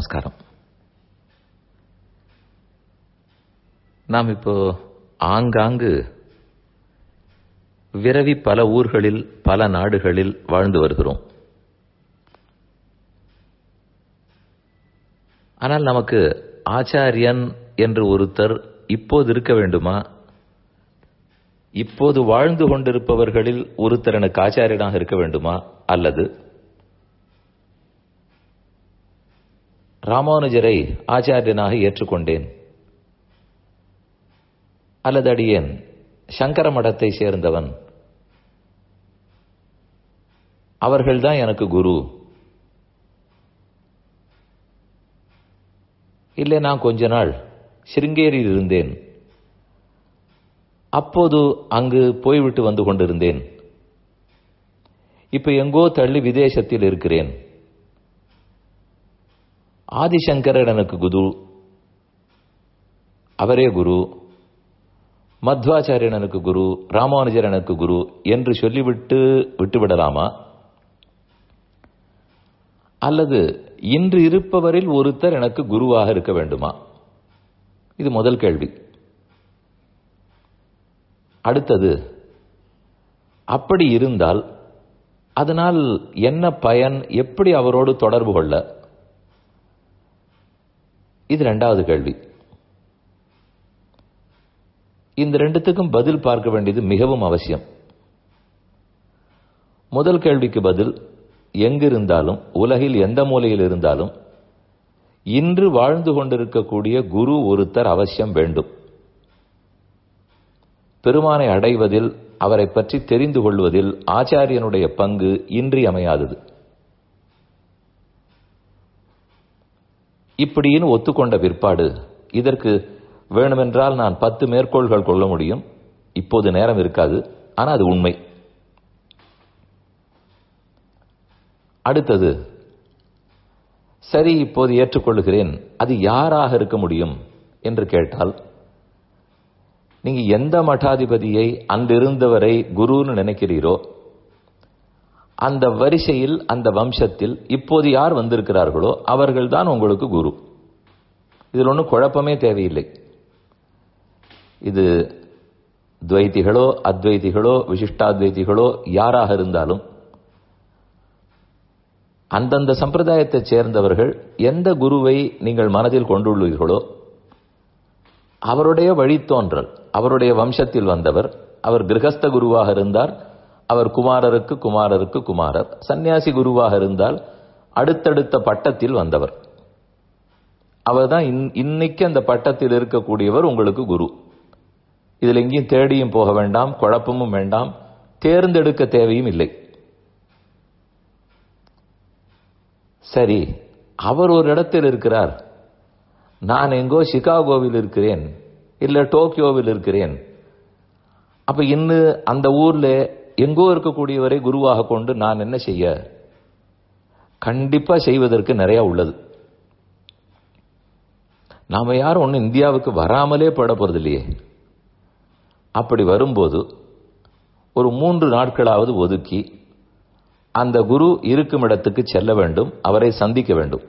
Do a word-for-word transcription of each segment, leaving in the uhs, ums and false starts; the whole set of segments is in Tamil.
நமஸ்காரம். நாம் இப்போ ஆங்காங்கு விரவி பல ஊர்களில் பல நாடுகளில் வாழ்ந்து வருகிறோம். ஆனால் நமக்கு ஆச்சாரியன் என்று ஒருத்தர் இப்போது இருக்க வேண்டுமா? இப்போது வாழ்ந்து கொண்டிருப்பவர்களில் ஒருத்தர் எனக்கு ஆச்சாரியனாக இருக்க வேண்டுமா? அல்லது ராமானுஜரை ஆச்சாரியனாக ஏற்றுக்கொண்டேன், அல்லது அடியேன் சங்கர மடத்தை சேர்ந்தவன், அவர்கள்தான் எனக்கு குரு, இல்லை நான் கொஞ்ச நாள் சிருங்கேரியில் இருந்தேன், அப்போது அங்கு போய்விட்டு வந்து கொண்டிருந்தேன், இப்ப எங்கோ தள்ளி விதேசத்தில் இருக்கிறேன், ஆதிசங்கரர் எனக்கு குரு, அவரே குரு, மத்வாச்சாரியன் எனக்கு குரு, ராமானுஜர் எனக்கு குரு என்று சொல்லிவிட்டு விட்டுவிடலாமா? அல்லது இன்று இருப்பவரில் ஒருத்தர் எனக்கு குருவாக இருக்க வேண்டுமா? இது முதல் கேள்வி. அடுத்தது, அப்படி இருந்தால் அதனால் என்ன பயன்? எப்படி அவரோடு தொடர்பு கொள்ள? இது இரண்டாவது கேள்வி. இந்த ரெண்டுத்துக்கும் பதில் பார்க்க வேண்டியது மிகவும் அவசியம். முதல் கேள்விக்கு பதில், எங்கிருந்தாலும் உலகில் எந்த மூலையில் இருந்தாலும் இன்று வாழ்ந்து கொண்டிருக்கக்கூடிய குரு ஒருத்தர் அவசியம் வேண்டும். பெருமானை அடைவதில், அவரை பற்றி தெரிந்து கொள்வதில் ஆச்சாரியனுடைய பங்கு இன்றியமையாதது. இப்படின்னு ஒத்துக்கொண்ட பிற்பாடு, இதற்கு வேணுமென்றால் நான் பத்து மேற்கோள்கள் கொள்ள முடியும், இப்போது நேரம் இருக்காது, ஆனால் அது உண்மை. அடுத்தது, சரி இப்போது ஏற்றுக்கொள்கிறேன், அது யாராக இருக்க முடியும் என்று கேட்டால், நீங்க எந்த மடாதிபதியை அன்றிருந்தவரை குருன்னு நினைக்கிறீரோ அந்த வரிசையில், அந்த வம்சத்தில் இப்போது யார் வந்திருக்கிறார்களோ அவர்கள்தான் உங்களுக்கு குரு. இதில் ஒன்றும் குழப்பமே தேவையில்லை. இது துவைதிகளோ அத்வைதிகளோ விசிஷ்டாத்வைதிகளோ யாராக இருந்தாலும் அந்தந்த சம்பிரதாயத்தைச் சேர்ந்தவர்கள் எந்த குருவை நீங்கள் மனதில் கொண்டுள்ளீர்களோ அவருடைய வழித்தோன்றல், அவருடைய வம்சத்தில் வந்தவர். அவர் கிரகஸ்த குருவாக இருந்தார், அவர் குமாரருக்கு குமாரருக்கு குமாரர். சன்னியாசி குருவாக இருந்தால் அடுத்தடுத்த பட்டத்தில் வந்தவர். அவர்தான் இன்னைக்கு அந்த பட்டத்தில் இருக்கக்கூடியவர் உங்களுக்கு குரு. இதில் எங்கேயும் தேடியும் போக வேண்டாம், குழப்பமும் வேண்டாம், தேர்ந்தெடுக்க தேவையும் இல்லை. சரி, அவர் ஒரு இடத்தில் இருக்கிறார், நான் எங்கோ சிகாகோவில் இருக்கிறேன், இல்ல டோக்கியோவில் இருக்கிறேன். அப்ப இன்னும் அந்த ஊர்ல எங்கோ இருக்கக்கூடியவரை குருவாக கொண்டு நான் என்ன செய்ய? கண்டிப்பா செய்வதற்கு நிறைய உள்ளது. நாம யாரும் ஒன்னும் இந்தியாவுக்கு வராமலே பட போறது இல்லையே. அப்படி வரும்போது ஒரு மூன்று நாட்களாவது ஒதுக்கி அந்த குரு இருக்கும் இடத்துக்கு செல்ல வேண்டும், அவரை சந்திக்க வேண்டும்.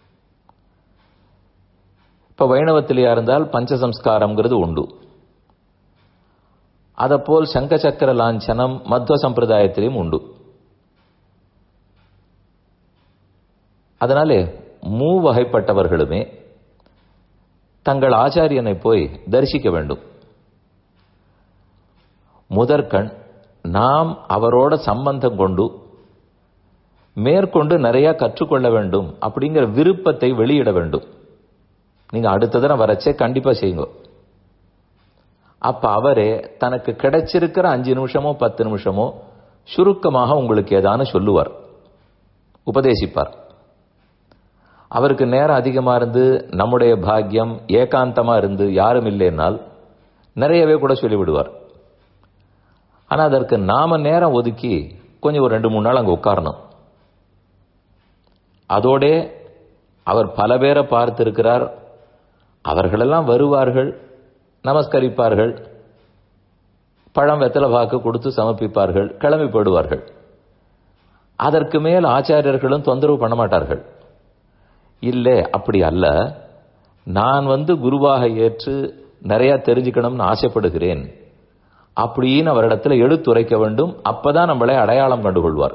இப்ப வைணவத்திலேயா இருந்தால் பஞ்சசம்ஸ்காரம்ங்கிறது உண்டு. அதப்போல் சங்க சக்கர லாஞ்சனம் மத்வ சம்பிரதாயத்திலும் உண்டு. அதனாலே மூவகைப்பட்டவர்களுமே தங்கள் ஆச்சாரியனை போய் தரிசிக்க வேண்டும். முதற்கண் நாம் அவரோட சம்பந்தம் கொண்டு மேற்கொண்டு நிறைய கற்றுக்கொள்ள வேண்டும் அப்படிங்கிற விருப்பத்தை வெளியிட வேண்டும். நீங்க அடுத்த தடவை வரச்சே கண்டிப்பா செய்யுங்க. அப்ப அவரே தனக்கு கிடைச்சிருக்கிற அஞ்சு நிமிஷமோ பத்து நிமிஷமோ சுருக்கமாக உங்களுக்கு ஏதானு சொல்லுவார், உபதேசிப்பார். அவருக்கு நேரம் அதிகமா இருந்து, நம்முடைய பாக்கியம் ஏகாந்தமா இருந்து யாரும் இல்லைன்னால் நிறையவே கூட சொல்லிவிடுவார். ஆனா அதற்கு நாம நேரம் ஒதுக்கி கொஞ்சம் ஒரு ரெண்டு மூணு நாள் அங்க உட்காரணும். அதோட அவர் பல பேரை பார்த்திருக்கிறார், அவர்களெல்லாம் வருவார்கள், நமஸ்கரிப்பார்கள், பழம் வெத்தலை பாக்கு கொடுத்து சமர்ப்பிப்பார்கள், கிளம்பி போடுவார்கள். அதற்கு மேல் ஆச்சாரியர்களும் தொந்தரவு பண்ண மாட்டார்கள். இல்லை அப்படி அல்ல, நான் வந்து குருவாக ஏற்று நிறைய தெரிஞ்சுக்கணும்னு ஆசைப்படுகிறேன் அப்படின்னு அவரிடத்துல எடுத்துரைக்க வேண்டும். அப்பதான் நம்மளை அடையாளம் கண்டுகொள்வார்.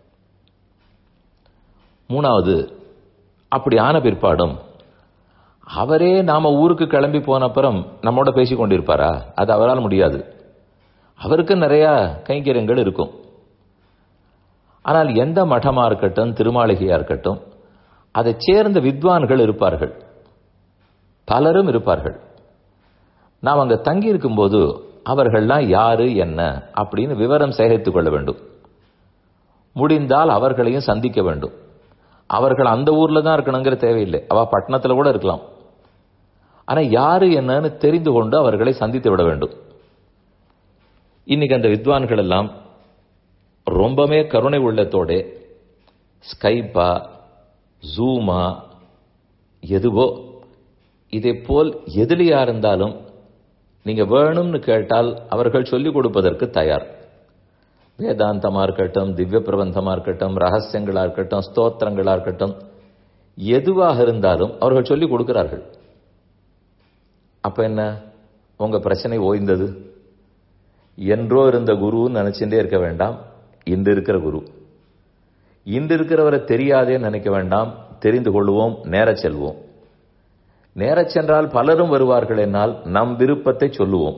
மூணாவது, அப்படி ஆன பிற்பாடும் அவரே நாம ஊருக்கு கிளம்பி போன அப்புறம் நம்மோட பேசிக் கொண்டிருப்பாரா? அது அவரால் முடியாது. அவருக்கு நிறைய கைங்கரியங்கள் இருக்கும். ஆனால் எந்த மடமா இருக்கட்டும், திருமாளிகையா இருக்கட்டும், அதை சேர்ந்த வித்வான்கள் இருப்பார்கள், பலரும் இருப்பார்கள். நாம் அங்க தங்கி இருக்கும் போது அவர்கள்லாம் யாரு என்ன அப்படின்னு விவரம் சேகரித்துக் கொள்ள வேண்டும். முடிந்தால் அவர்களையும் சந்திக்க வேண்டும். அவர்கள் அந்த ஊர்ல தான் இருக்கணுங்கிற தேவையில்லை, அவ பட்டணத்துல கூட இருக்கலாம். ஆனா யாரு என்னன்னு தெரிந்து கொண்டு அவர்களை சந்தித்து விட வேண்டும். இன்னைக்கு அந்த வித்வான்கள் எல்லாம் ரொம்பவே கருணை உள்ளத்தோட ஸ்கைப்பா, ஜூமா, எதுவோ இதே போல் எதிலியா இருந்தாலும் நீங்க வேணும்னு கேட்டால் அவர்கள் சொல்லிக் கொடுப்பதற்கு தயார். வேதாந்தமா இருக்கட்டும், திவ்ய பிரபந்தமா இருக்கட்டும், ரகசியங்களா இருக்கட்டும், ஸ்தோத்திரங்களா இருக்கட்டும், எதுவாக இருந்தாலும் அவர்கள் சொல்லிக் கொடுக்கிறார்கள். அப்ப என்ன, உங்க பிரச்சனை ஓய்ந்தது. என்றோ இருந்த குருன்னு நினைச்சுட்டே இருக்க வேண்டாம், இன்று இருக்கிற குரு. இன்று இருக்கிறவரை தெரியாதே நினைக்க வேண்டாம், தெரிந்து கொள்வோம், நேர செல்வோம். நேர சென்றால் பலரும் வருவார்கள் என்னால் நம் விருப்பத்தை சொல்லுவோம்.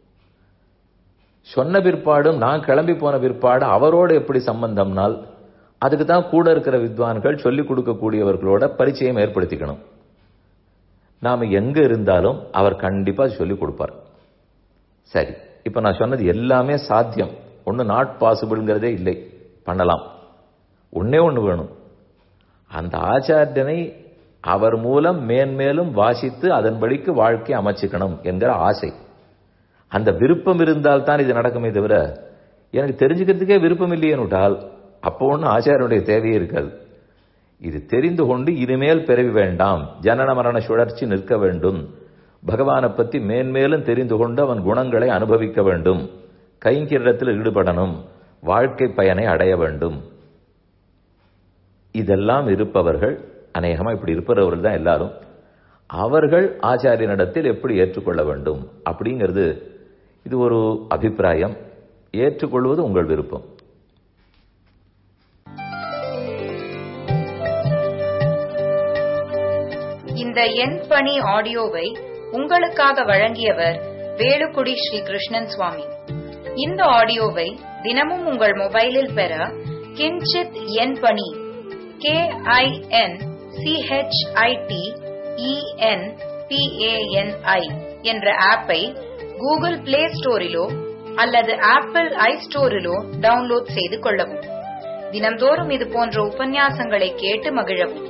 சொன்ன பிற்பாடும் நான் கிளம்பி போன பிற்பாடு அவரோடு எப்படி சம்பந்தம்னால் அதுக்கு தான் கூட இருக்கிற வித்வான்கள் சொல்லிக் கொடுக்கக்கூடியவர்களோட பரிச்சயம் ஏற்படுத்திக்கணும். நாம எங்க இருந்தாலும் அவர் கண்டிப்பா சொல்லிக் கொடுப்பார். சரி, இப்ப நான் சொன்னது எல்லாமே சாத்தியம், ஒன்னு நாட் பாசிபிள்ங்கிறதே இல்லை, பண்ணலாம். ஒன்னே ஒண்ணு வேணும், அந்த ஆச்சாரியனை அவர் மூலம் மேன்மேலும் வாசித்து அதன்படிக்கு வாழ்க்கை அமைச்சுக்கணும் என்கிற ஆசை, அந்த விருப்பம் இருந்தால் தான் இது நடக்குமே தவிர எனக்கு தெரிஞ்சுக்கிறதுக்கே விருப்பம் இல்லையேனுட்டால் அப்போ ஒன்றும் ஆச்சாரியனுடைய தேவையே இருக்காது. இது தெரிந்து கொண்டு இனிமேல் பிறவி வேண்டாம், ஜனன மரண சுழற்சி நிற்க வேண்டும், பகவானை பற்றி மேன்மேலும் தெரிந்து கொண்டு அவன் குணங்களை அனுபவிக்க வேண்டும், கைங்கரியத்தில் ஈடுபடணும், வாழ்க்கை பயனை அடைய வேண்டும். இதெல்லாம் இருப்பவர்கள் அநேகமா இப்படி இருப்பவர்கள் தான் எல்லாரும். அவர்கள் ஆச்சாரியனிடத்தில் எப்படி ஏற்றுக்கொள்ள வேண்டும் அப்படிங்கிறது இது ஒரு அபிப்பிராயம். ஏற்றுக்கொள்வது உங்கள் விருப்பம். இந்த என் பணி ஆடியோவை உங்களுக்காக வழங்கியவர் வேலுக்குடி ஸ்ரீ கிருஷ்ணன் சுவாமி. இந்த ஆடியோவை தினமும் உங்கள் மொபைலில் பெற Kinchit En Pani K I N C H I T E N P A N I என்ற ஆப்பை கூகுள் பிளே ஸ்டோரிலோ அல்லது ஆப்பிள் ஐ ஸ்டோரிலோ டவுன்லோட் செய்து கொள்ளவும். தினம்தோறும் இது போன்ற உபன்யாசங்களை கேட்டு மகிழவும்.